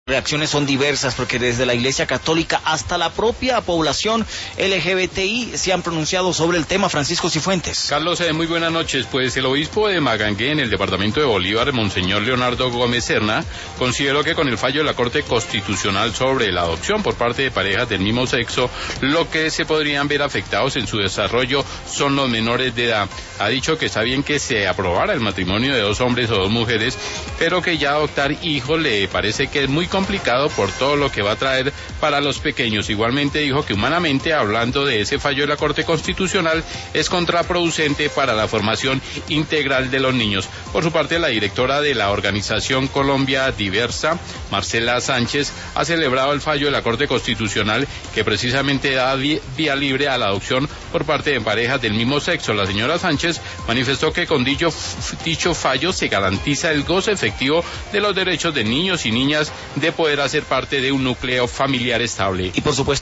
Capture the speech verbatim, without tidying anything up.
Reacciones son diversas porque desde la Iglesia Católica hasta la propia población L G B T I se han pronunciado sobre el tema. Francisco Cifuentes. Carlos, eh, muy buenas noches. Pues el obispo de Magangué, en el departamento de Bolívar, Monseñor Leonardo Gómez Serna, consideró que con el fallo de la Corte Constitucional sobre la adopción por parte de parejas del mismo sexo, lo que se podrían ver afectados en su desarrollo son los menores de edad. Ha dicho que está bien que se aprobara el matrimonio de dos hombres o dos mujeres, pero que ya adoptar hijos le parece que es muy complicado por todo lo que va a traer para los pequeños. Igualmente dijo que humanamente, hablando de ese fallo de la Corte Constitucional, es contraproducente para la formación integral de los niños. Por su parte, la directora de la organización Colombia Diversa, Marcela Sánchez, ha celebrado el fallo de la Corte Constitucional que precisamente da vía libre a la adopción por parte de parejas del mismo sexo. La señora Sánchez manifestó que con dicho, dicho fallo se garantiza el goce efectivo de los derechos de niños y niñas de poder hacer parte de un núcleo familiar estable. Y por supuesto